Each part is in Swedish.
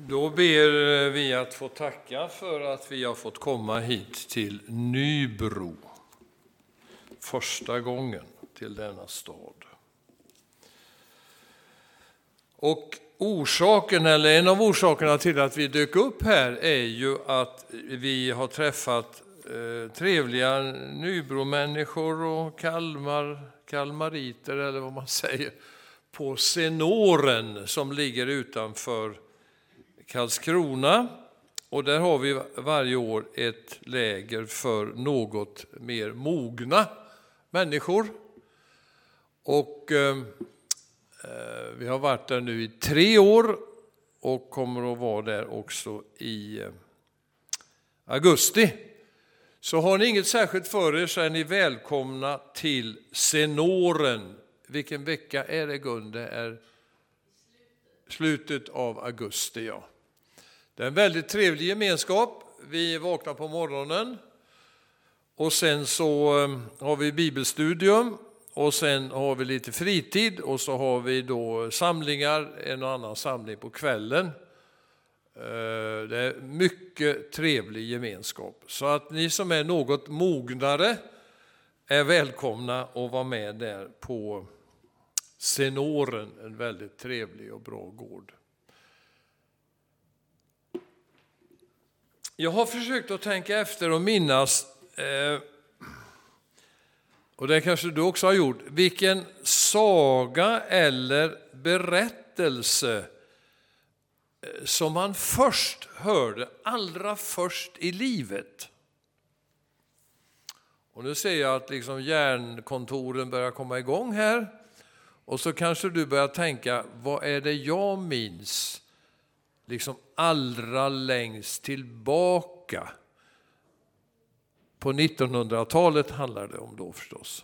Då ber vi att få tacka för att vi har fått komma hit till Nybro. Första gången till denna stad. Och en av orsakerna till att vi dök upp här är ju att vi har träffat trevliga Nybro-människor och kalmariter eller vad man säger på Senoren som ligger utanför Karlskrona, och där har vi varje år ett läger för något mer mogna människor. Och vi har varit där nu i 3 år och kommer att vara där också i augusti. Så har ni inget särskilt för er så är ni välkomna till Senoren. Vilken vecka är det, Gun? Det är slutet av augusti, ja. Det är en väldigt trevlig gemenskap. Vi vaknar på morgonen och sen så har vi bibelstudium och sen har vi lite fritid och så har vi då samlingar, en och annan samling på kvällen. Det är mycket trevlig gemenskap. Så att ni som är något mognare är välkomna att vara med där på Senoren, en väldigt trevlig och bra gård. Jag har försökt att tänka efter och minnas, och det kanske du också har gjort, vilken saga eller berättelse som man först hörde, allra först i livet. Och nu ser jag att liksom hjärnkontoren börjar komma igång här. Och så kanske du börjar tänka, vad är det jag minns liksom allra längst tillbaka? På 1900-talet handlar det om då förstås.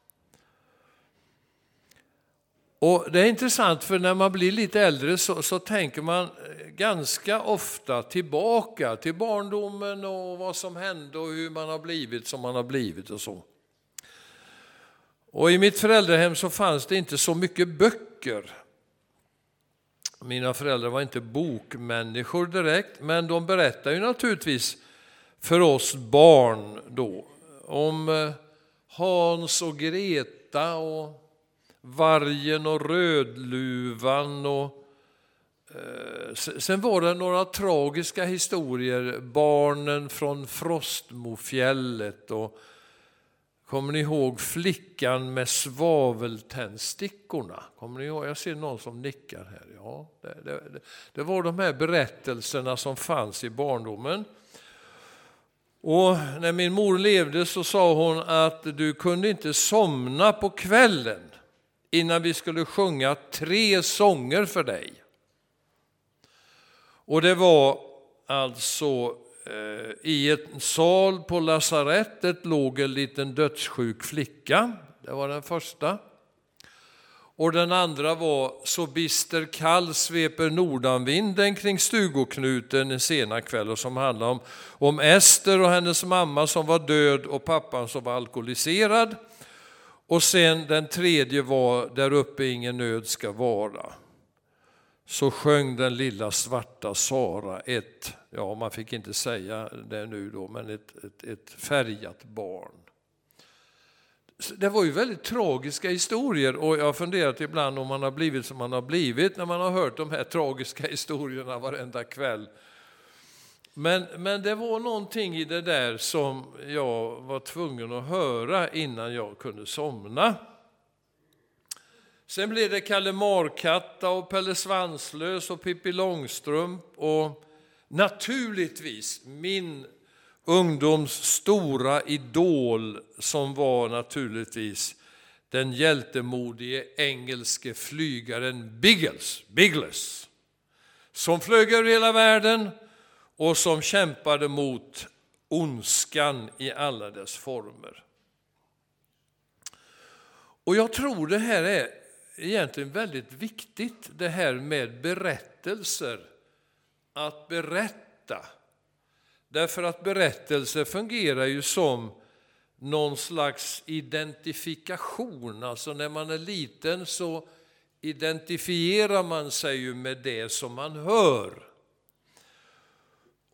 Och det är intressant, för när man blir lite äldre så tänker man ganska ofta tillbaka till barndomen och vad som hände och hur man har blivit som man har blivit och så. Och i mitt föräldrahem så fanns det inte så mycket böcker. Mina föräldrar var inte bokmänniskor direkt, men de berättar ju naturligtvis för oss barn då om Hans och Greta och vargen och rödluvan och sen var det några tragiska historier, barnen från Frostmofjället och kommer ni ihåg flickan med svaveltändstickorna? Kommer ni ihåg? Jag ser någon som nickar här. Ja, det var de här berättelserna som fanns i barndomen. Och när min mor levde så sa hon att du kunde inte somna på kvällen innan vi skulle sjunga 3 sånger för dig. Och det var alltså i en sal på lasarettet låg en liten dödssjuk flicka. Det var den första. Och den andra var Så bister kall sveper nordanvinden kring stugoknuten en sena kväll, och som handlar om Ester och hennes mamma som var död och pappan som var alkoholiserad. Och sen den tredje var Där uppe ingen nöd ska vara. Så sjöng den lilla svarta Sara man fick inte säga det nu då, men ett färgat barn. Det var ju väldigt tragiska historier, och jag har funderat ibland om man har blivit som man har blivit när man har hört de här tragiska historierna varenda kväll. Men det var någonting i det där som jag var tvungen att höra innan jag kunde somna. Sen blev det Kalle Markatta och Pelle Svanslös och Pippi Långstrump och naturligtvis min ungdoms stora idol som var naturligtvis den hjältemodige engelske flygaren Biggles som flög över hela världen och som kämpade mot ondskan i alla dess former. Och jag tror det här är egentligen väldigt viktigt, det här med berättelser, att berätta. Därför att berättelser fungerar ju som någon slags identifikation. Alltså när man är liten så identifierar man sig ju med det som man hör.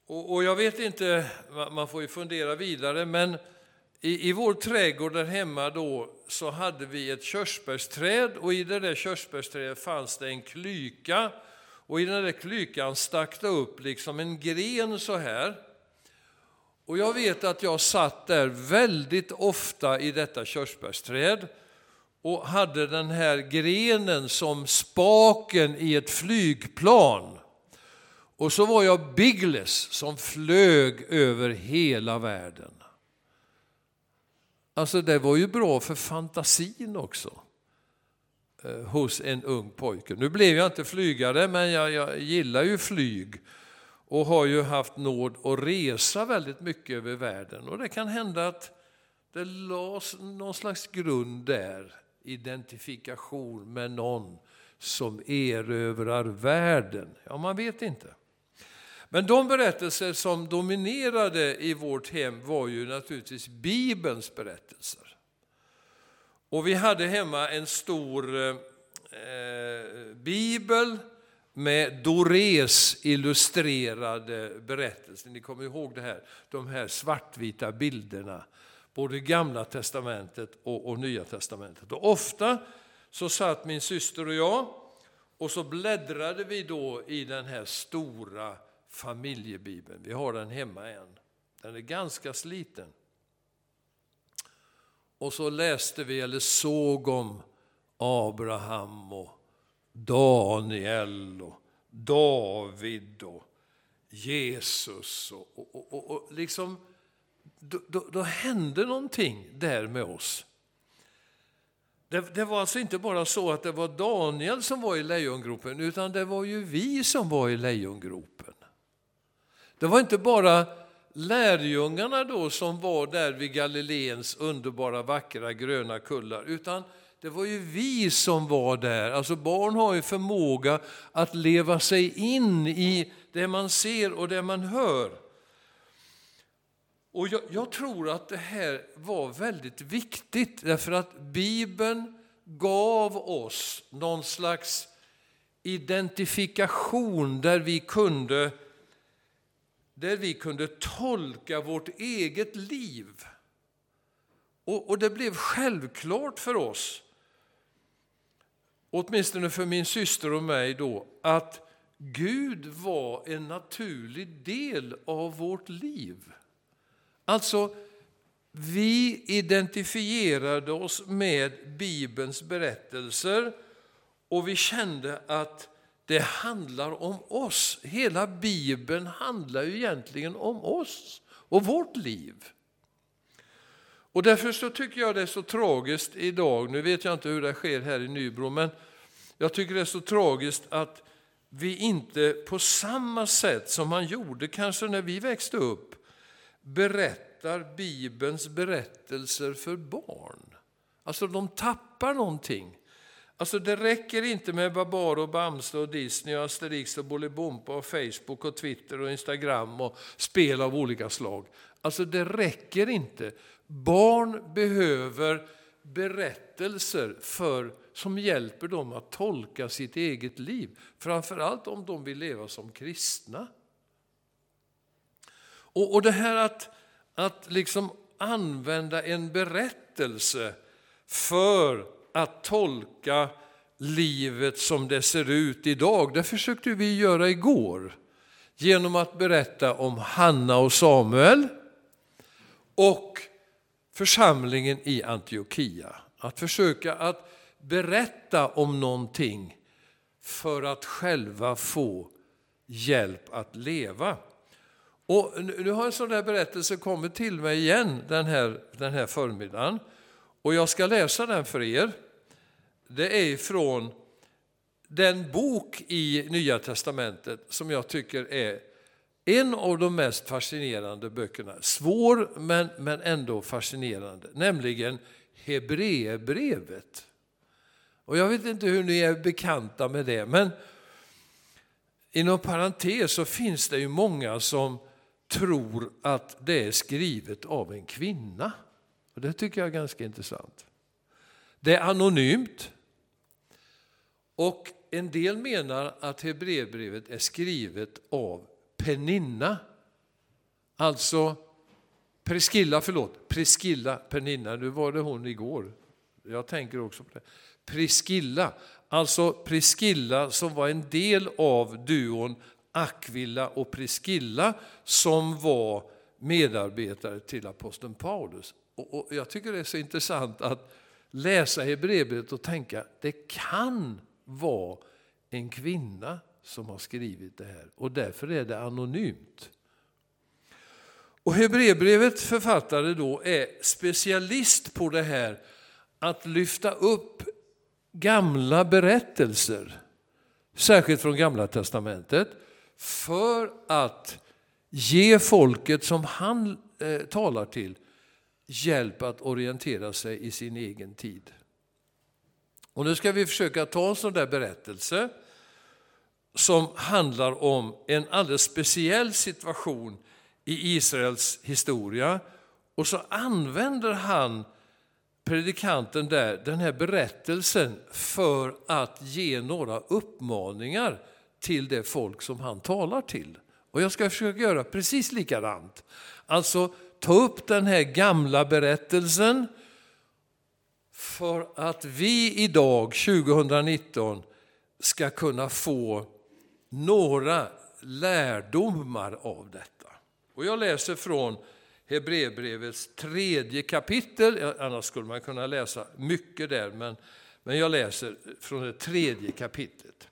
Och jag vet inte, man får ju fundera vidare, men i vår trädgård där hemma då så hade vi ett körsbärsträd, och i det där körsbärsträdet fanns det en klyka, och i den där klykan stack det upp liksom en gren så här. Och jag vet att jag satt där väldigt ofta i detta körsbärsträd och hade den här grenen som spaken i ett flygplan. Och så var jag Biggles som flög över hela världen. Alltså det var ju bra för fantasin också hos en ung pojke. Nu blev jag inte flygare, men jag gillar ju flyg och har ju haft nåd att resa väldigt mycket över världen. Och det kan hända att det lades någon slags grund där, identifikation med någon som erövrar världen. Ja, man vet inte. Men de berättelser som dominerade i vårt hem var ju naturligtvis Bibelns berättelser. Och vi hade hemma en stor bibel med Dorés illustrerade berättelser. Ni kommer ihåg det här, de här svartvita bilderna, både Gamla testamentet och Nya testamentet. Och ofta så satt min syster och jag och så bläddrade vi då i den här stora familjebibeln. Vi har den hemma än. Den är ganska sliten. Och så läste vi eller såg om Abraham och Daniel och David och Jesus. Och liksom, då hände någonting där med oss. Det var alltså inte bara så att det var Daniel som var i lejongropen, utan det var ju vi som var i lejongropen. Det var inte bara lärjungarna då som var där vid Galileens underbara vackra gröna kullar, utan det var ju vi som var där. Alltså barn har ju förmåga att leva sig in i det man ser och det man hör. Och jag tror att det här var väldigt viktigt, därför att Bibeln gav oss någon slags identifikation där vi kunde tolka vårt eget liv. Och det blev självklart för oss, åtminstone för min syster och mig då, att Gud var en naturlig del av vårt liv. Alltså, vi identifierade oss med Bibelns berättelser och vi kände att det handlar om oss. Hela Bibeln handlar ju egentligen om oss och vårt liv. Och därför så tycker jag det är så tragiskt idag. Nu vet jag inte hur det sker här i Nybro, men jag tycker det är så tragiskt att vi inte på samma sätt som man gjorde kanske när vi växte upp berättar Bibelns berättelser för barn. Alltså de tappar någonting. Alltså det räcker inte med Babar och Bamse och Disney och Asterix och Bolibompa och Facebook och Twitter och Instagram och spel av olika slag. Alltså det räcker inte. Barn behöver berättelser som hjälper dem att tolka sitt eget liv. Framförallt om de vill leva som kristna. Och det här att liksom använda en berättelse för att tolka livet som det ser ut idag, det försökte vi göra igår genom att berätta om Hanna och Samuel och församlingen i Antiochia. Att försöka att berätta om någonting för att själva få hjälp att leva. Och nu har en sån där berättelse kommit till mig igen den här förmiddagen. Och jag ska läsa den för er. Det är från den bok i Nya testamentet som jag tycker är en av de mest fascinerande böckerna. Svår men ändå fascinerande. Nämligen Hebreerbrevet. Och jag vet inte hur ni är bekanta med det. Men inom parentes så finns det ju många som tror att det är skrivet av en kvinna. Och det tycker jag är ganska intressant. Det är anonymt. Och en del menar att Hebreerbrevet är skrivet av Peninna, Alltså Priscilla, Pernilla, nu var det hon igår. Jag tänker också på det. Priscilla som var en del av duon Aquila och Priscilla som var medarbetare till aposteln Paulus. Och jag tycker det är så intressant att läsa Hebreerbrevet och tänka, det kan vara en kvinna som har skrivit det här och därför är det anonymt. Och Hebreerbrevet författare då är specialist på det här att lyfta upp gamla berättelser, särskilt från Gamla testamentet, för att ge folket som han talar till hjälp att orientera sig i sin egen tid. Och nu ska vi försöka ta en sån där berättelse som handlar om en alldeles speciell situation i Israels historia. Och så använder han, predikanten där, den här berättelsen för att ge några uppmaningar till det folk som han talar till. Och jag ska försöka göra precis likadant. Alltså ta upp den här gamla berättelsen för att vi idag 2019 ska kunna få några lärdomar av detta. Och jag läser från Hebreerbrevets 3:e kapitel, annars skulle man kunna läsa mycket där, men jag läser från det 3:e kapitlet.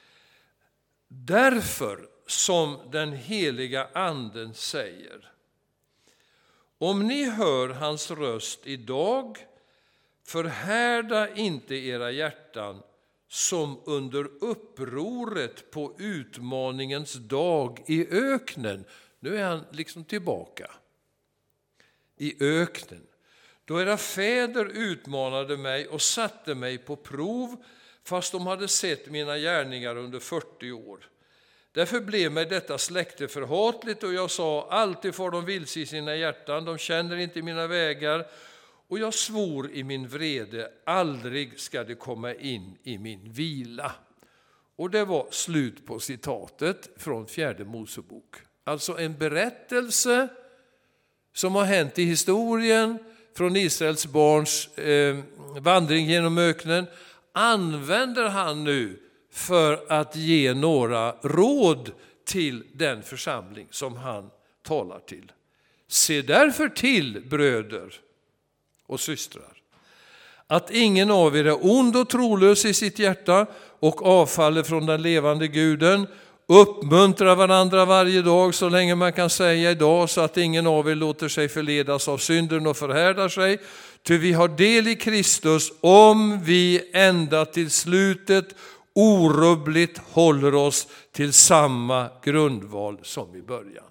Därför som den heliga anden säger: om ni hör hans röst idag, förhärda inte era hjärtan som under upproret på utmaningens dag i öknen. Nu är han liksom tillbaka i öknen. Då era fäder utmanade mig och satte mig på prov, fast de hade sett mina gärningar under 40 år. Därför blev mig detta släkte förhatligt, och jag sa: alltid får de vilse i sina hjärtan, de känner inte mina vägar. Och jag svor i min vrede: aldrig ska det komma in i min vila. Och det var slut på citatet från 4:e Mosebok. Alltså en berättelse som har hänt i historien från Israels barns vandring genom öknen, använder han nu för att ge några råd till den församling som han talar till. Se därför till, bröder och systrar, att ingen av er är ond och trolös i sitt hjärta och avfaller från den levande guden. Uppmuntra varandra varje dag så länge man kan säga idag, så att ingen av er låter sig förledas av synden och förhärdar sig. Ty vi har del i Kristus om vi ända till slutet orubbligt håller oss till samma grundval som i början.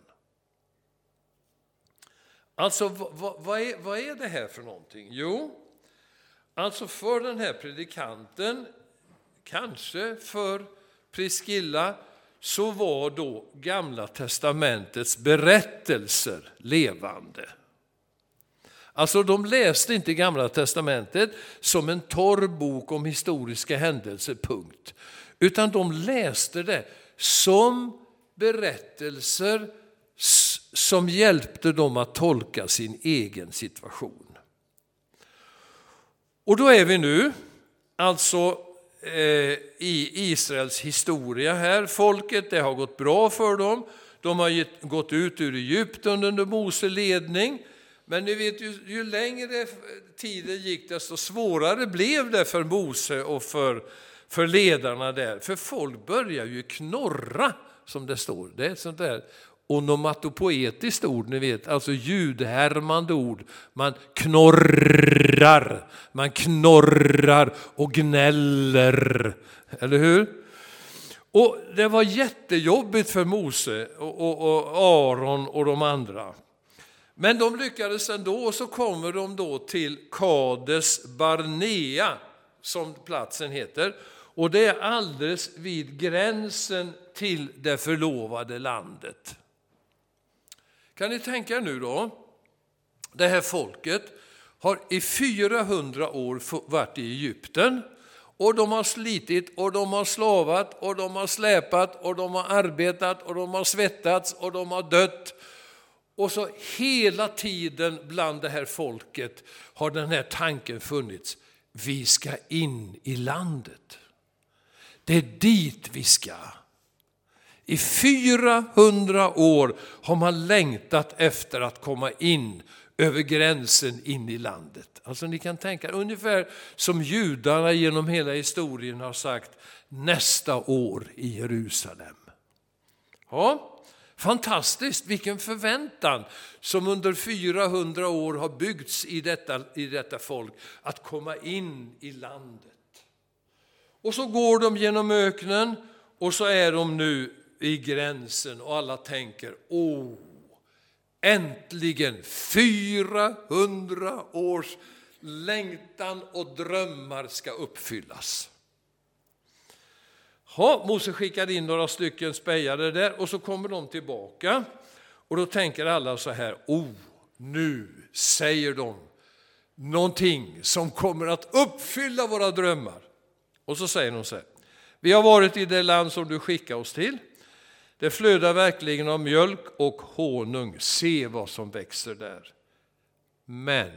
Alltså vad är det här för någonting? Jo, alltså för den här predikanten, kanske för Priscilla, så var då Gamla testamentets berättelser levande. Alltså de läste inte Gamla testamentet som en torr bok om historiska händelser, punkt. Utan de läste det som berättelser som hjälpte dem att tolka sin egen situation. Och då är vi nu alltså i Israels historia här. Folket, det har gått bra för dem. De har gått ut ur Egypten under Mose ledning. Men ni vet, ju längre tiden gick, desto svårare blev det för Mose och för ledarna där. För folk börjar ju knorra, som det står. Det är ett sånt där onomatopoetiskt ord, ni vet, alltså ljudhärmande ord. Man knorrar och gnäller, eller hur? Och det var jättejobbigt för Mose och Aron och de andra. Men de lyckades ändå, och så kommer de då till Kades Barnea, som platsen heter. Och det är alldeles vid gränsen till det förlovade landet. Kan ni tänka nu då? Det här folket har i 400 år varit i Egypten. Och de har slitit och de har slavat och de har släpat och de har arbetat och de har svettats och de har dött. Och så hela tiden bland det här folket har den här tanken funnits. Vi ska in i landet. Det är dit vi ska. I 400 år har man längtat efter att komma in över gränsen in i landet. Alltså ni kan tänka ungefär som judarna genom hela historien har sagt nästa år i Jerusalem. Ja, fantastiskt, vilken förväntan som under 400 år har byggts i detta folk att komma in i landet. Och så går de genom öknen och så är de nu i gränsen och alla tänker, äntligen 400 års längtan och drömmar ska uppfyllas. Mose skickade in några stycken spejare där och så kommer de tillbaka. Och då tänker alla så här, nu säger de någonting som kommer att uppfylla våra drömmar. Och så säger de så här, vi har varit i det land som du skickar oss till. Det flödar verkligen av mjölk och honung. Se vad som växer där. Men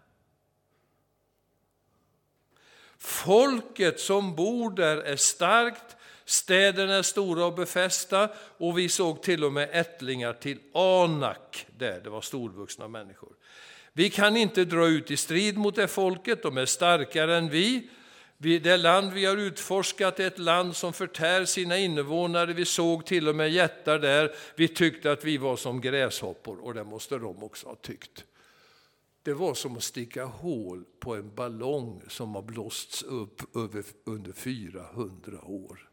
folket som bor där är starkt. Städerna är stora och befästa. Och vi såg till och med ättlingar till Anak. Där det var storvuxna människor. Vi kan inte dra ut i strid mot det folket. De är starkare än vi. Det land vi har utforskat är ett land som förtär sina invånare. Vi såg till och med jättar där. Vi tyckte att vi var som gräshoppor och det måste de också ha tyckt. Det var som att sticka hål på en ballong som har blåsts upp under 400 år.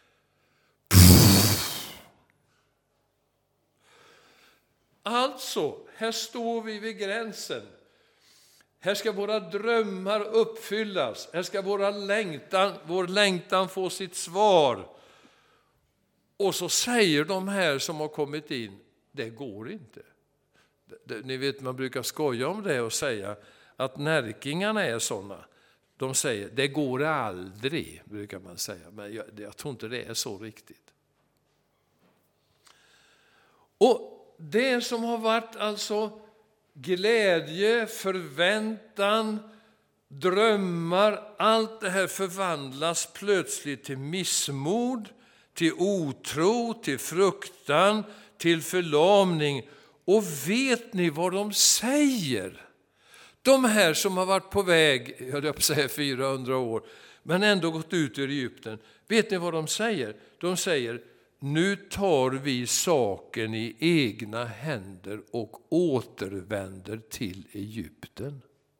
Alltså, här står vi vid gränsen. Här ska våra drömmar uppfyllas. Här ska vår längtan få sitt svar. Och så säger de här som har kommit in, det går inte. Ni vet, man brukar skoja om det och säga att närkingarna är sådana. De säger, det går aldrig, brukar man säga. Men jag tror inte det är så riktigt. Och det som har varit alltså glädje, förväntan, drömmar, allt det här förvandlas plötsligt till missmod, till otro, till fruktan, till förlamning. Och vet ni vad de säger? De här som har varit på väg, jag höll på att säga 400 år, men ändå gått ut ur Egypten. Vet ni vad de säger? De säger, nu tar vi saken i egna händer och återvänder till Egypten.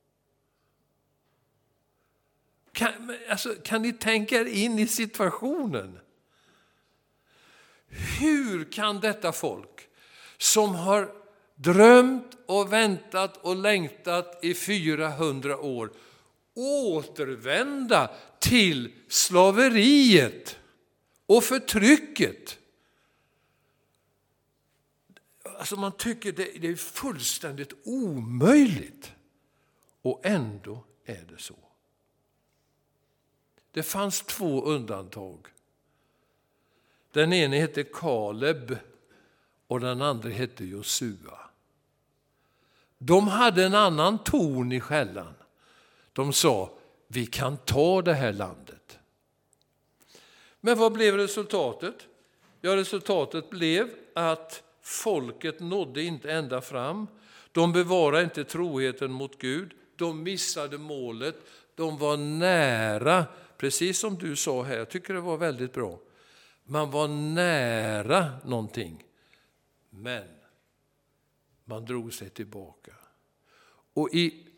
Kan ni tänka er in i situationen? Hur kan detta folk som har drömt och väntat och längtat i 400 år återvända till slaveriet och förtrycket? Alltså man tycker det är fullständigt omöjligt. Och ändå är det så. Det fanns 2 undantag. Den ene hette Kaleb och den andra hette Josua. De hade en annan ton i skällan. De sa, vi kan ta det här landet. Men vad blev resultatet? Ja, resultatet blev att folket nådde inte ända fram. De bevarade inte troheten mot Gud. De missade målet. De var nära, precis som du sa här. Jag tycker det var väldigt bra. Man var nära någonting. Men man drog sig tillbaka. Och i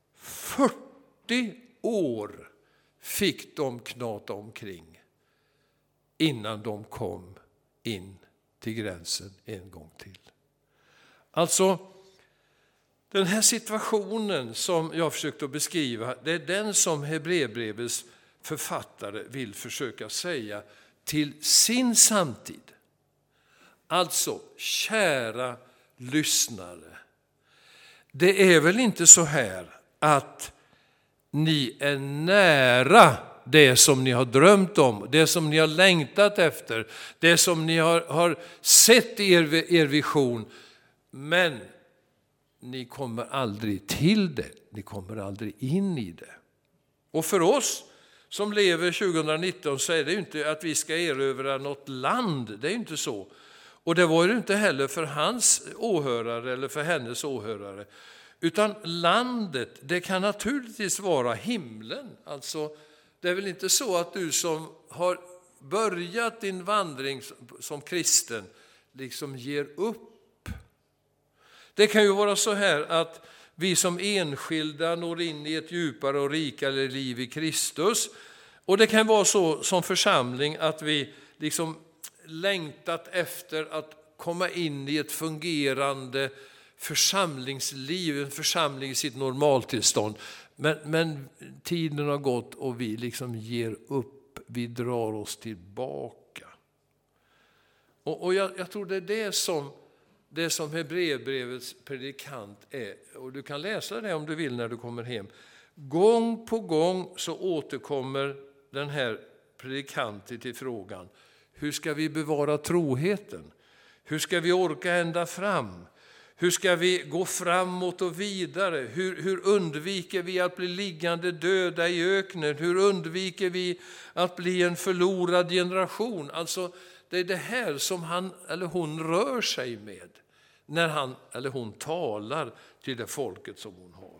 40 år fick de knata omkring innan de kom in till gränsen en gång till. Alltså, den här situationen som jag försökt att beskriva, det är den som Hebreerbrevets författare vill försöka säga till sin samtid. Alltså, kära lyssnare, det är väl inte så här att ni är nära det som ni har drömt om, det som ni har längtat efter, det som ni har sett i er vision. Men ni kommer aldrig till det. Ni kommer aldrig in i det. Och för oss som lever 2019 så är det ju inte att vi ska erövra något land. Det är ju inte så. Och det var ju inte heller för hans åhörare eller för hennes åhörare. Utan landet, det kan naturligtvis vara himlen. Alltså, det är väl inte så att du som har börjat din vandring som kristen liksom ger upp. Det kan ju vara så här att vi som enskilda når in i ett djupare och rikare liv i Kristus. Och det kan vara så som församling att vi liksom längtat efter att komma in i ett fungerande församlingsliv, en församling i sitt normaltillstånd. Men tiden har gått och vi liksom ger upp, vi drar oss tillbaka. Och jag tror det är det som Hebreerbrevets predikant är. Och du kan läsa det om du vill när du kommer hem. Gång på gång så återkommer den här predikanten till frågan: hur ska vi bevara troheten? Hur ska vi orka ända fram? Hur ska vi gå framåt och vidare? Hur undviker vi att bli liggande döda i öknen? Hur undviker vi att bli en förlorad generation? Alltså, det är det här som han eller hon rör sig med när han eller hon talar till det folket som hon har.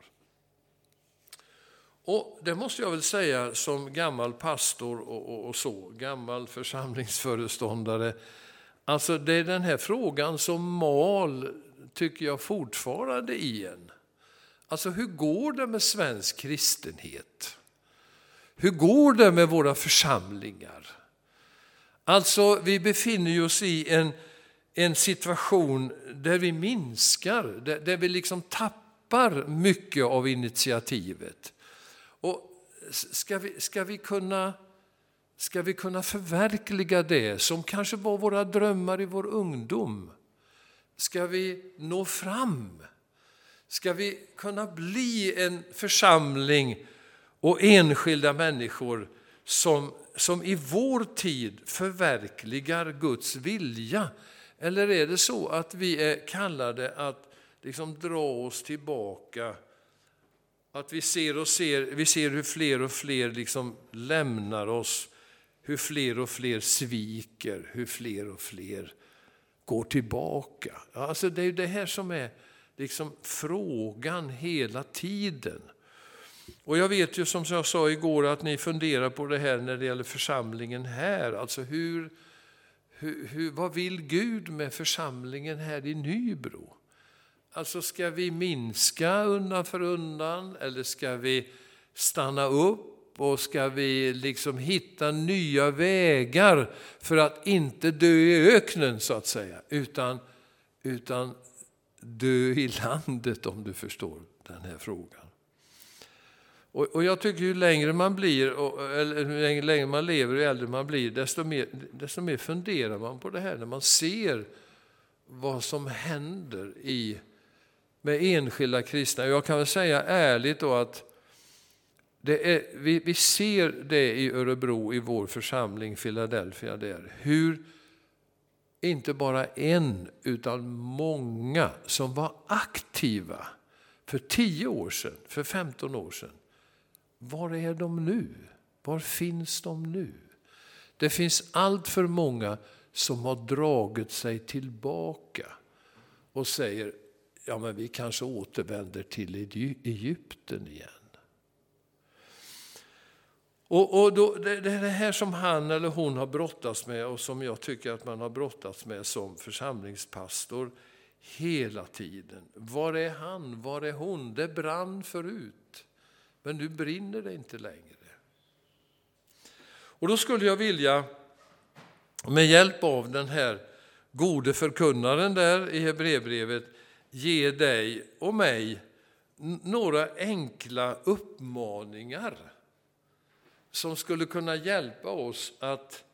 Och det måste jag väl säga som gammal pastor och så, gammal församlingsföreståndare. Alltså det är den här frågan som mal, tycker jag, fortfarande i en. Alltså hur går det med svensk kristenhet? Hur går det med våra församlingar? Alltså vi befinner oss i en situation där vi minskar, där vi liksom tappar mycket av initiativet. Och ska vi kunna förverkliga det som kanske var våra drömmar i vår ungdom? Ska vi nå fram? Ska vi kunna bli en församling och enskilda människor som i vår tid förverkligar Guds vilja? Eller är det så att vi är kallade att liksom dra oss tillbaka? Att vi ser hur fler och fler liksom lämnar oss, hur fler och fler sviker, hur fler och fler går tillbaka. Alltså det är ju det här som är liksom frågan hela tiden. Och jag vet ju som jag sa igår att ni funderar på det här när det gäller församlingen här. Alltså vad vill Gud med församlingen här i Nybro? Alltså ska vi minska undan för undan eller ska vi stanna upp och ska vi liksom hitta nya vägar för att inte dö i öknen så att säga, utan dö i landet, om du förstår den här frågan. Och jag tycker ju längre man blir, eller ju längre man lever och äldre man blir, desto mer funderar man på det här när man ser vad som händer med enskilda kristna. Jag kan väl säga ärligt då att vi ser det i Örebro, i vår församling Philadelphia där. Hur inte bara en utan många som var aktiva för 10 år sedan, för 15 år sedan. Var är de nu? Var finns de nu? Det finns allt för många som har dragit sig tillbaka och säger: ja, men vi kanske återvänder till Egypten igen. Och då, det är det här som han eller hon har brottats med och som jag tycker att man har brottats med som församlingspastor hela tiden. Var är han? Var är hon? Det brann förut, men nu brinner det inte längre. Och då skulle jag vilja med hjälp av den här gode förkunnaren där i Hebreerbrevet ge dig och mig några enkla uppmaningar som skulle kunna hjälpa oss att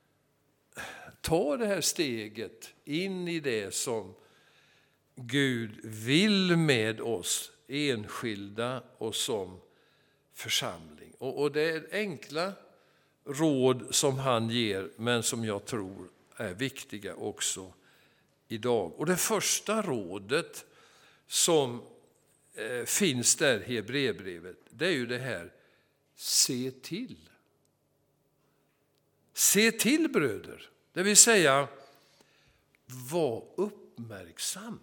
ta det här steget in i det som Gud vill med oss enskilda och som församling. Och det är enkla råd som han ger, men som jag tror är viktiga också idag. Och det första rådet som finns där i Hebreerbrevet, det är ju det här: se till. Se till, bröder. Det vill säga, var uppmärksam.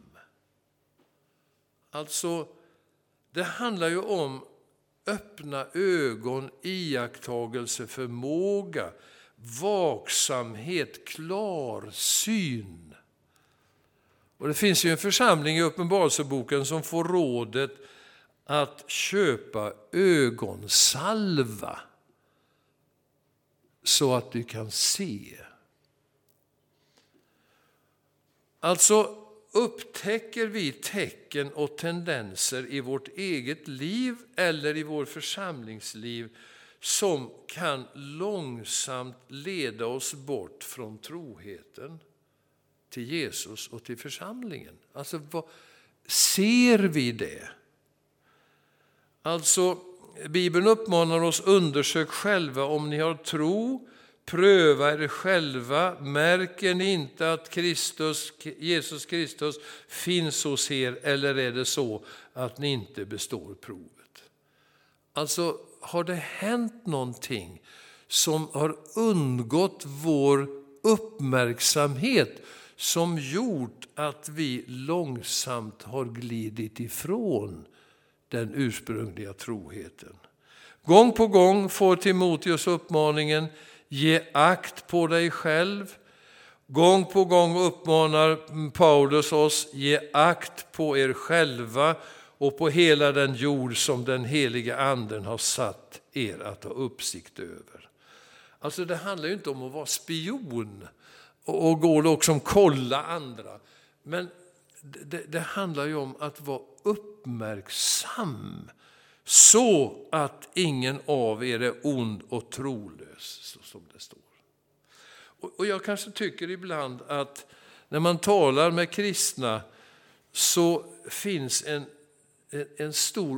Alltså, det handlar ju om öppna ögon, iakttagelse, förmåga, vaksamhet, klarsyn. Och det finns ju en församling i Uppenbarelseboken som får rådet att köpa ögonsalva så att du kan se. Alltså, upptäcker vi tecken och tendenser i vårt eget liv eller i vår församlingsliv som kan långsamt leda oss bort från troheten till Jesus och till församlingen? Alltså, ser vi det? Alltså, Bibeln uppmanar oss: undersök själva om ni har tro, pröva er själva, märker ni inte att Jesus Kristus finns hos er, eller är det så att ni inte består provet? Alltså, har det hänt någonting som har undgått vår uppmärksamhet, som gjort att vi långsamt har glidit ifrån den ursprungliga troheten? Gång på gång får Timoteus uppmaningen: ge akt på dig själv. Gång på gång uppmanar Paulus oss: ge akt på er själva och på hela den jord som den heliga anden har satt er att ha uppsikt över. Alltså, det handlar ju inte om att vara spion och gå och liksom kolla andra. Men det handlar ju om att vara uppmärksam så att ingen av er är ond och trolös, som det står. Och jag kanske tycker ibland att när man talar med kristna så finns en stor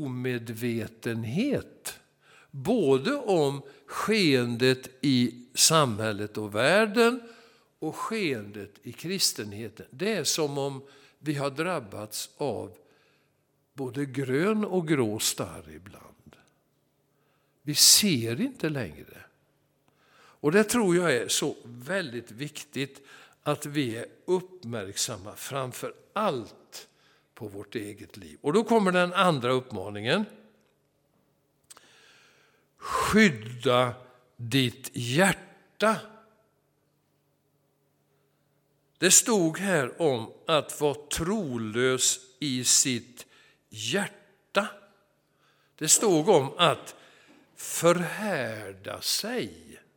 omedvetenhet både om skeendet i samhället och världen och skeendet i kristenheten. Det är som om vi har drabbats av både grön och grå starr ibland. Vi ser inte längre. Och det tror jag är så väldigt viktigt, att vi är uppmärksamma framför allt på vårt eget liv. Och då kommer den andra uppmaningen: skydda ditt hjärta. Det stod här om att vara trolös i sitt hjärta. Det stod om att förhärda sig.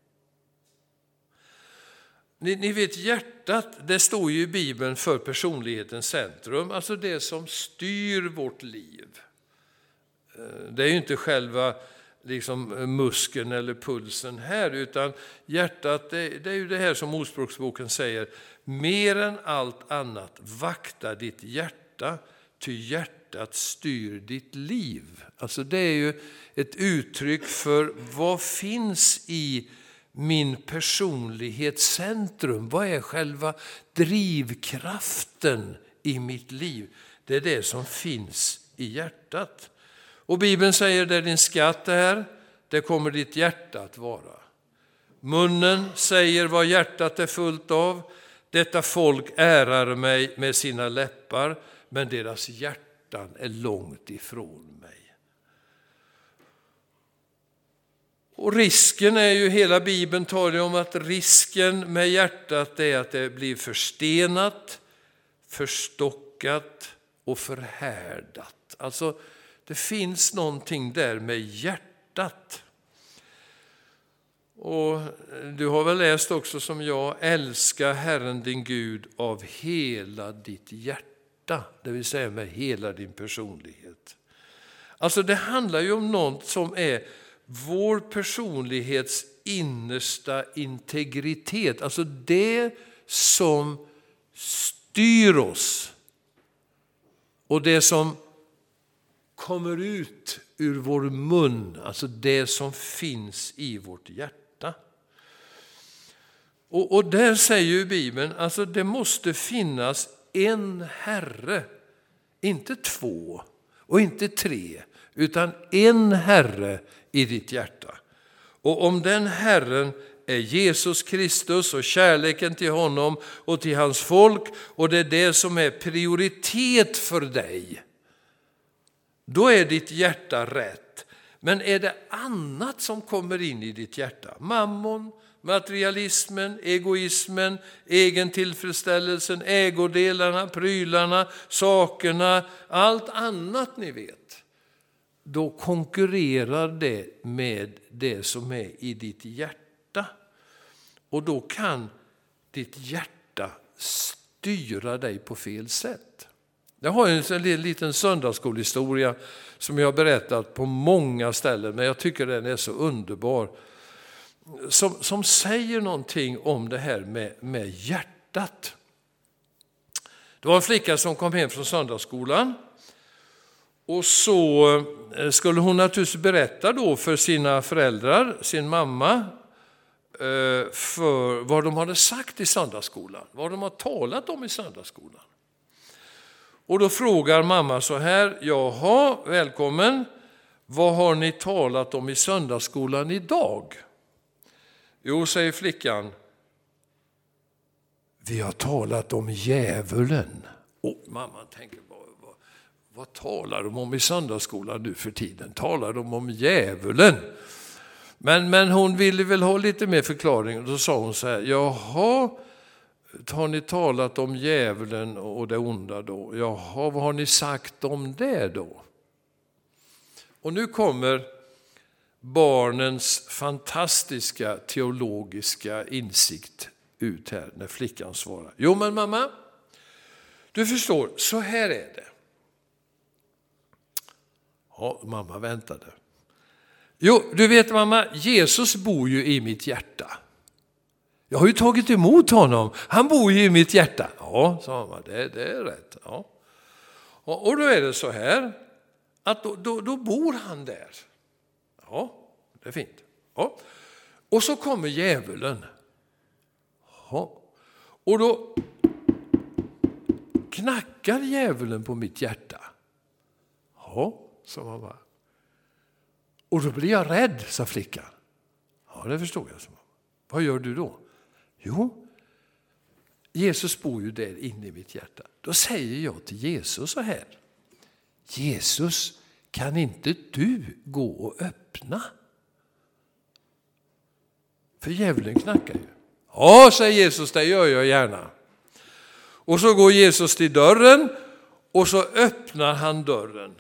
Ni vet, hjärtat, det står ju i Bibeln för personlighetens centrum, alltså det som styr vårt liv. Det är ju inte själva liksom muskeln eller pulsen här, utan hjärtat, det är ju det här som Ordspråksboken säger: mer än allt annat, vakta ditt hjärta, ty hjärtat styr ditt liv. Alltså, det är ju ett uttryck för vad finns i min personlighetscentrum. Vad är själva drivkraften i mitt liv? Det är det som finns i hjärtat. Och Bibeln säger: där din skatt är, det kommer ditt hjärta att vara. Munnen säger vad hjärtat är fullt av. Detta folk ärar mig med sina läppar, men deras hjärtan är långt ifrån mig. Och risken är ju, hela Bibeln talar om att risken med hjärtat är att det blir förstenat, förstockat och förhärdat. Alltså, det finns någonting där med hjärtat. Och du har väl läst också som jag: älska Herren din Gud av hela ditt hjärta. Det vill säga med hela din personlighet. Alltså, det handlar ju om något som är vår personlighets innersta integritet. Alltså det som styr oss. Och det som kommer ut ur vår mun. Alltså det som finns i vårt hjärta. Och där säger ju Bibeln, alltså det måste finnas en Herre, inte 2 och inte 3, utan en Herre i ditt hjärta. Och om den Herren är Jesus Kristus och kärleken till honom och till hans folk, och det är det som är prioritet för dig, då är ditt hjärta rätt. Men är det annat som kommer in i ditt hjärta, mammon, materialismen, egoismen, egen tillfredsställelsen, ägodelarna, prylarna, sakerna, allt annat ni vet, då konkurrerar det med det som är i ditt hjärta. Och då kan ditt hjärta styra dig på fel sätt. Jag har en liten söndagsskolehistoria som jag har berättat på många ställen, men jag tycker den är så underbar. Som säger någonting om det här med hjärtat. Det var en flicka som kom hem från söndagsskolan. Och så skulle hon naturligtvis berätta då för sina föräldrar, sin mamma, för vad de hade sagt i söndagsskolan. Vad de har talat om i söndagsskolan. Och då frågar mamma så här: jaha, välkommen. Vad har ni talat om i söndagsskolan idag? Jo, säger flickan. Vi har talat om djävulen. Och mamma tänker, vad talar de om i söndagsskolan nu för tiden? Talar de om djävulen? Men hon ville väl ha lite mer förklaring. Och då sa hon så här: jaha, har ni talat om djävulen och det onda då? Jaha, vad har ni sagt om det då? Och nu kommer barnens fantastiska teologiska insikt ut här när flickan svarar. Jo, men mamma, du förstår, så här är det. Ja, mamma väntade. Jo, du vet mamma, Jesus bor ju i mitt hjärta. Jag har ju tagit emot honom. Han bor ju i mitt hjärta. Ja, sa mamma, det är rätt. Ja. Och då är det så här att då bor han där. Ja, det är fint. Ja. Och så kommer djävulen. Ja. Och då knackar djävulen på mitt hjärta. Ja, sa mamma. Och då blir jag rädd, sa flickan. Ja, det förstår jag. Vad gör du då? Jo, Jesus bor ju där inne i mitt hjärta. Då säger jag till Jesus så här: Jesus, kan inte du gå och öppna? För djävulen knackar ju. Ja, säger Jesus, det gör jag gärna. Och så går Jesus till dörren och så öppnar han dörren.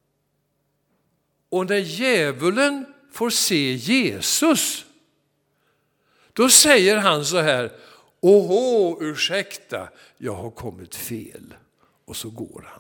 Och när djävulen får se Jesus, då säger han så här: åhå, ursäkta, jag har kommit fel. Och så går han.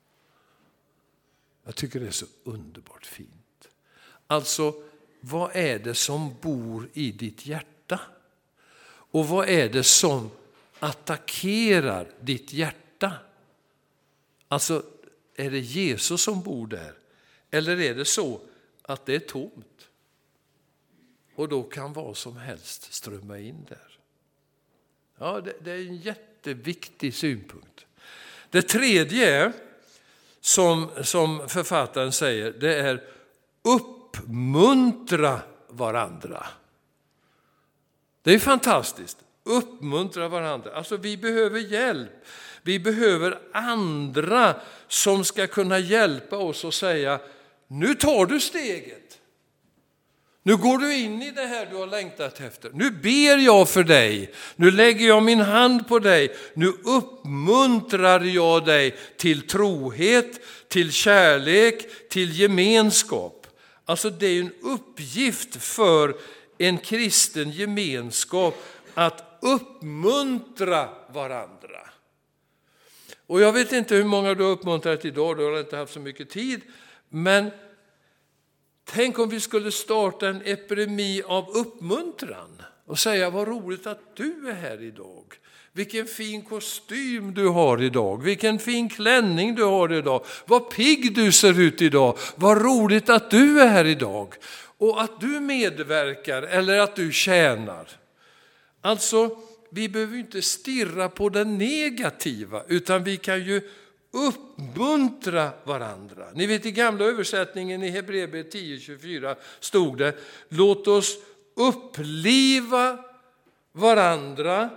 Jag tycker det är så underbart fint. Alltså, vad är det som bor i ditt hjärta? Och vad är det som attackerar ditt hjärta? Alltså, är det Jesus som bor där? Eller är det så att det är tomt? Och då kan vad som helst strömma in där. Ja, det är en jätteviktig synpunkt. Det tredje som författaren säger, det är uppmuntra varandra. Det är fantastiskt. Uppmuntra varandra. Alltså vi behöver hjälp. Vi behöver andra som ska kunna hjälpa oss och säga: nu tar du steget. Nu går du in i det här du har längtat efter. Nu ber jag för dig. Nu lägger jag min hand på dig. Nu uppmuntrar jag dig till trohet, till kärlek, till gemenskap. Alltså det är en uppgift för en kristen gemenskap att uppmuntra varandra. Och jag vet inte hur många du har uppmuntrat idag, du har inte haft så mycket tid. Men tänk om vi skulle starta en epidemi av uppmuntran och säga: vad roligt att du är här idag. Vilken fin kostym du har idag. Vilken fin klänning du har idag. Vad pigg du ser ut idag. Vad roligt att du är här idag. Och att du medverkar eller att du tjänar. Alltså, vi behöver inte stirra på det negativa, utan vi kan ju uppmuntra varandra. Ni vet, i gamla översättningen i Hebreerbrevet 10:24 stod det: låt oss uppliva varandra.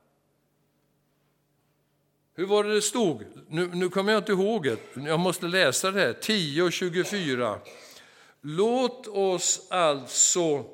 Hur var det stod? Nu kommer jag inte ihåg det. Jag måste läsa det här. 10:24. Låt oss alltså...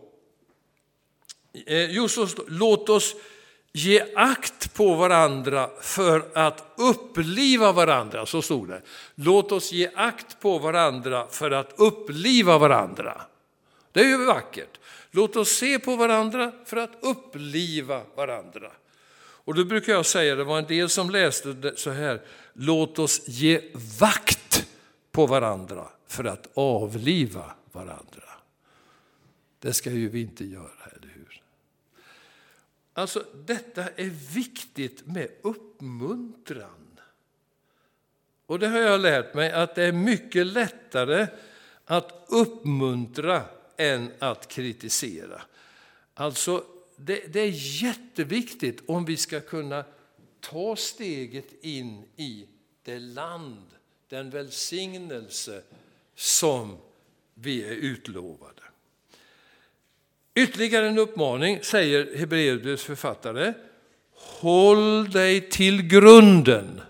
låt oss ge akt på varandra för att uppliva varandra. Så stod det. Låt oss ge akt på varandra för att uppliva varandra. Det är ju vackert. Låt oss se på varandra för att uppliva varandra. Och då brukar jag säga, det var en del som läste det så här: låt oss ge vakt på varandra för att avliva varandra. Det ska ju vi inte göra, eller hur? Alltså, detta är viktigt med uppmuntran. Och det har jag lärt mig, att det är mycket lättare att uppmuntra än att kritisera. Alltså, det är jätteviktigt om vi ska kunna ta steget in i det land, den välsignelse som vi är utlovade. Ytterligare en uppmaning, säger Hebreerbrevets författare: håll dig till grunden.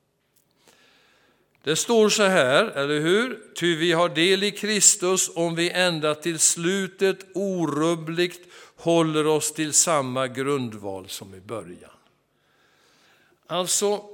Det står så här, eller hur? Ty vi har del i Kristus om vi ända till slutet orubbligt håller oss till samma grundval som i början. Alltså,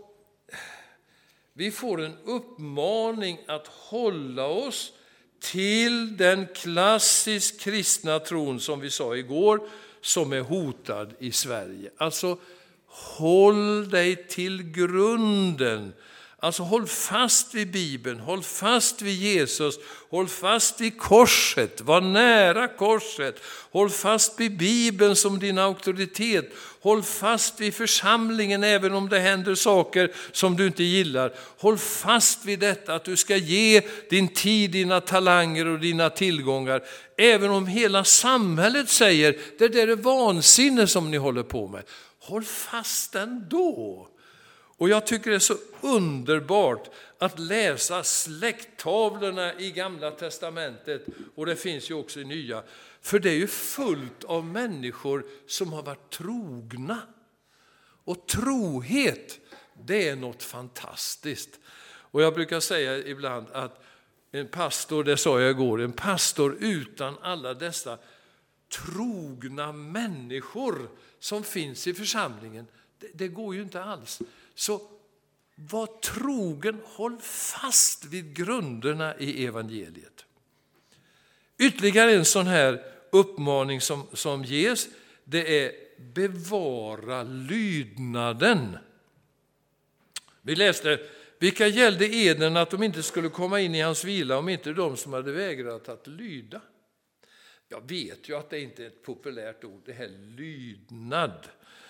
vi får en uppmaning att hålla oss till den klassiskt kristna tron, som vi sa igår, som är hotad i Sverige. Alltså, håll dig till grunden. Alltså, håll fast vid Bibeln, håll fast vid Jesus, håll fast vid korset, var nära korset. Håll fast vid Bibeln som din auktoritet. Håll fast vid församlingen även om det händer saker som du inte gillar. Håll fast vid detta, att du ska ge din tid, dina talanger och dina tillgångar. Även om hela samhället säger, det där är vansinne som ni håller på med. Håll fast ändå. Och jag tycker det är så underbart att läsa släkttavlorna i Gamla testamentet, och det finns ju också i Nya. För det är ju fullt av människor som har varit trogna. Och trohet, det är något fantastiskt. Och jag brukar säga ibland att en pastor, det sa jag igår, en pastor utan alla dessa trogna människor som finns i församlingen, det går ju inte alls. Så var trogen, håll fast vid grunderna i evangeliet. Ytterligare en sån här uppmaning som ges, det är bevara lydnaden. Vi läste, vilka gällde eden att de inte skulle komma in i hans vila om inte de som hade vägrat att lyda. Jag vet ju att det inte är ett populärt ord, det här lydnad.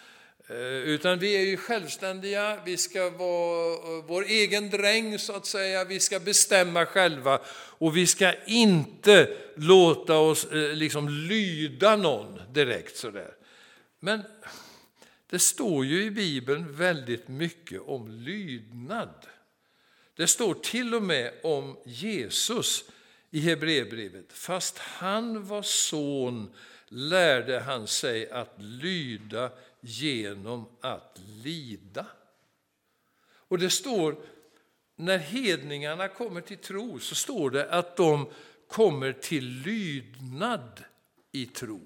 Utan vi är ju självständiga, vi ska vara vår egen dräng så att säga, vi ska bestämma själva och vi ska inte låta oss liksom lyda någon direkt sådär. Men det står ju i Bibeln väldigt mycket om lydnad. Det står till och med om Jesus i Hebreerbrevet. Fast han var son lärde han sig att lyda genom att lida. Och det står, när hedningarna kommer till tro, så står det att de kommer till lydnad i tro.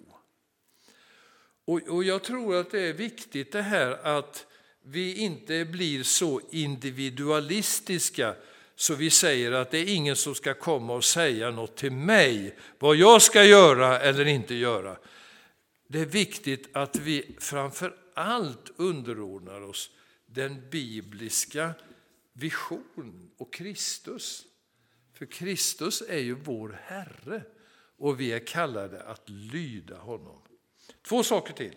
Och jag tror att det är viktigt det här att vi inte blir så individualistiska så vi säger att det är ingen som ska komma och säga något till mig, vad jag ska göra eller inte göra. Det är viktigt att vi framför allt underordnar oss den bibliska vision och Kristus. För Kristus är ju vår Herre och vi är kallade att lyda honom. 2 saker till.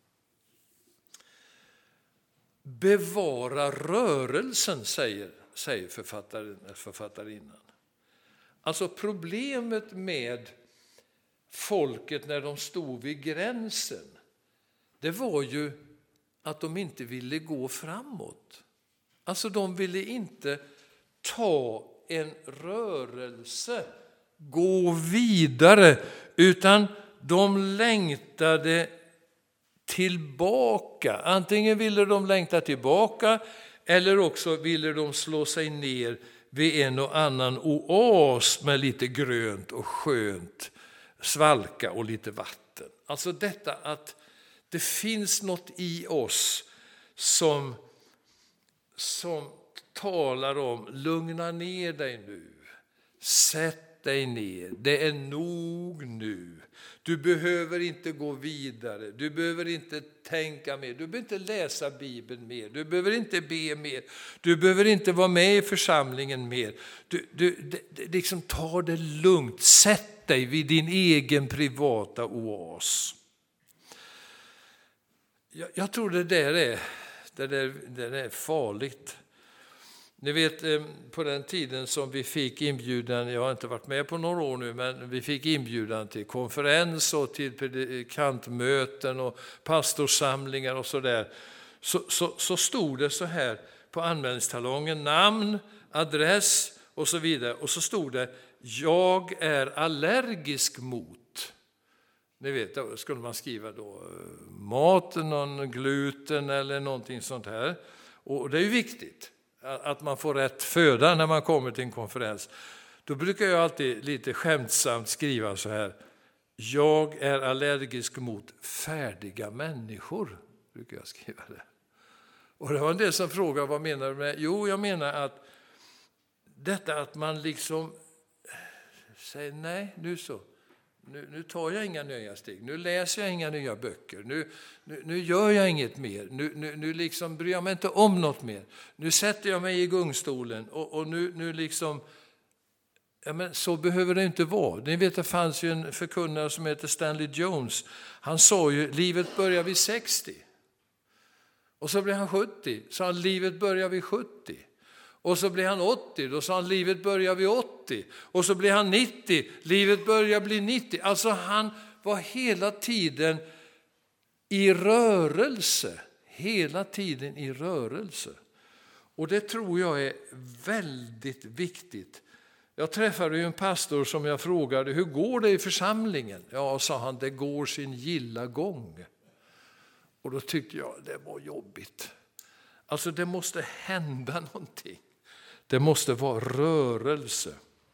Bevara rörelsen, säger författarinnan. Alltså problemet med folket när de stod vid gränsen, det var ju att de inte ville gå framåt. Alltså de ville inte ta en rörelse, gå vidare, utan de längtade tillbaka. Antingen ville de längta tillbaka eller också ville de slå sig ner vid en och annan oas med lite grönt och skönt, svalka och lite vatten. Alltså detta att det finns något i oss som talar om: lugna ner dig nu, sätt dig ner, det är nog nu. Du behöver inte gå vidare, du behöver inte tänka mer, du behöver inte läsa Bibeln mer, du behöver inte be mer, du behöver inte vara med i församlingen mer. Du liksom ta det lugnt, sätt dig vid din egen privata oas. Jag tror det där är farligt. Ni vet, på den tiden som vi fick inbjudan, jag har inte varit med på några år nu, men vi fick inbjudan till konferens och till predikantmöten och pastorsamlingar och sådär. Så stod det så här på anmälningstalongen: namn, adress och så vidare. Och så stod det: jag är allergisk mot. Ni vet, då skulle man skriva då maten, någon gluten eller någonting sånt här. Och det är ju viktigt att man får rätt föda när man kommer till en konferens. Då brukar jag alltid lite skämtsamt skriva så här: jag är allergisk mot färdiga människor, brukar jag skriva det. Och det var en del som frågade: vad menar du med? Jo, jag menar att detta att man liksom säger nej, nu tar jag inga nya steg, nu läser jag inga nya böcker, nu gör jag inget mer, nu liksom bryr jag mig inte om något mer, nu sätter jag mig i gungstolen och nu liksom, ja, men så behöver det inte vara. Ni vet, det fanns ju en förkunnare som heter Stanley Jones. Han sa ju: livet börjar vid 60. Och så blir han 70, så han: livet börjar vid 70. Och så blir han 80, då sa han: livet börjar vid 80. Och så blir han 90, livet börjar bli 90. Alltså han var hela tiden i rörelse. Hela tiden i rörelse. Och det tror jag är väldigt viktigt. Jag träffade ju en pastor som jag frågade: hur går det i församlingen? Ja, sa han, det går sin gilla gång. Och då tyckte jag det var jobbigt. Alltså det måste hända någonting. Det måste vara rörelse.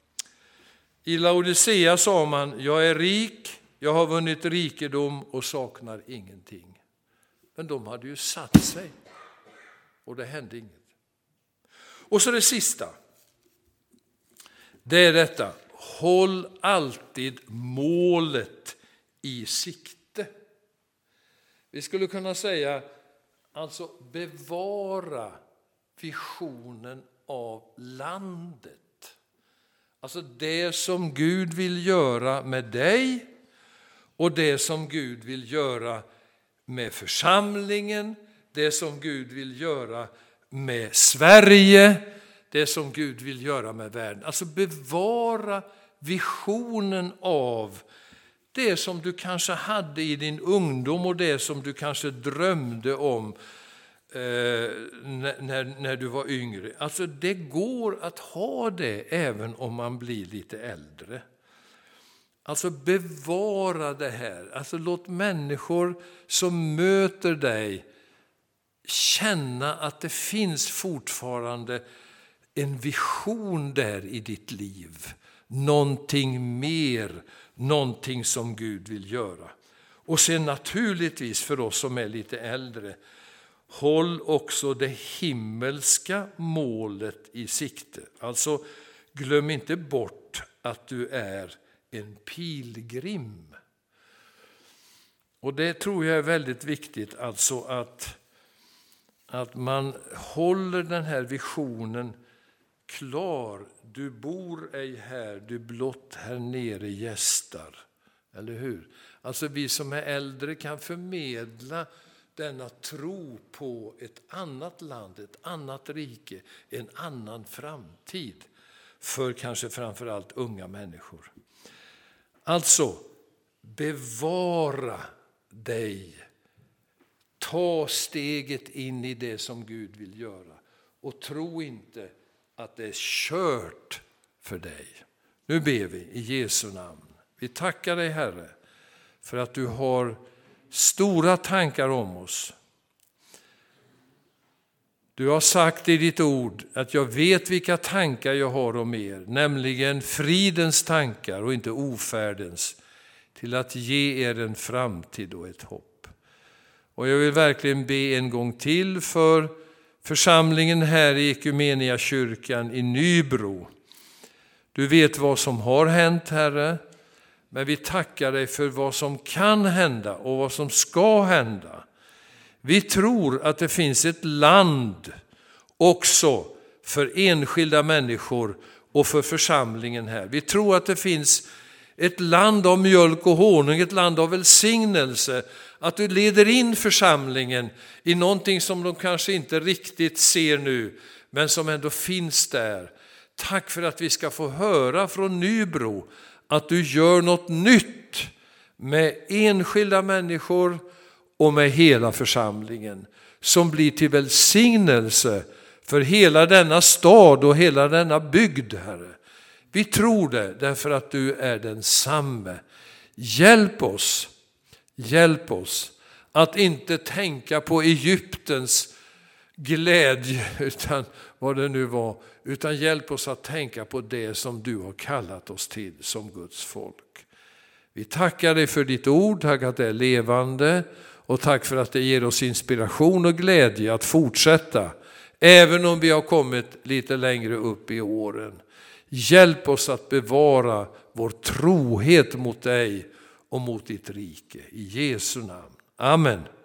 I Laodicea sa man: jag är rik, jag har vunnit rikedom och saknar ingenting. Men de hade ju satt sig och det hände inget. Och så det sista. Det är detta: håll alltid målet i sikte. Vi skulle kunna säga, alltså bevara visionen av landet. Alltså det som Gud vill göra med dig och det som Gud vill göra med församlingen, det som Gud vill göra med Sverige, det som Gud vill göra med världen. Alltså bevara visionen av det som du kanske hade i din ungdom och det som du kanske drömde om när du var yngre. Alltså det går att ha det även om man blir lite äldre. Alltså bevara det här. Alltså låt människor som möter dig känna att det finns fortfarande en vision där i ditt liv. Någonting mer, någonting som Gud vill göra. Och sen naturligtvis för oss som är lite äldre, håll också det himmelska målet i sikte. Alltså glöm inte bort att du är en pilgrim. Och det tror jag är väldigt viktigt, alltså att man håller den här visionen klar. Du bor ej här, du blott här nere gästar. Eller hur? Alltså vi som är äldre kan förmedla denna tro på ett annat land, ett annat rike, en annan framtid för kanske framförallt unga människor. Alltså, bevara dig ta steget in i det som Gud vill göra. Och tro inte att det är kört för dig. Nu ber vi i Jesu namn. Vi tackar dig, Herre, för att du har stora tankar om oss. Du har sagt i ditt ord att jag vet vilka tankar jag har om er, nämligen fridens tankar och inte ofärdens, till att ge er en framtid och ett hopp. Och jag vill verkligen be en gång till för församlingen här i Ekumeniakyrkan i Nybro. Du vet vad som har hänt, Herre, men vi tackar dig för vad som kan hända och vad som ska hända. Vi tror att det finns ett land också för enskilda människor och för församlingen här. Vi tror att det finns ett land av mjölk och honung, ett land av välsignelse. Att du leder in församlingen i någonting som de kanske inte riktigt ser nu, men som ändå finns där. Tack för att vi ska få höra från Nybro att du gör något nytt med enskilda människor och med hela församlingen, som blir till välsignelse för hela denna stad och hela denna bygd, Herre. Vi tror det därför att du är densamme. Hjälp oss att inte tänka på Egyptens glädje, utan vad det nu var, utan hjälp oss att tänka på det som du har kallat oss till som Guds folk. Vi tackar dig för ditt ord, tack att det är levande, och tack för att det ger oss inspiration och glädje att fortsätta, även om vi har kommit lite längre upp i åren. Hjälp oss att bevara vår trohet mot dig och mot ditt rike. I Jesu namn. Amen.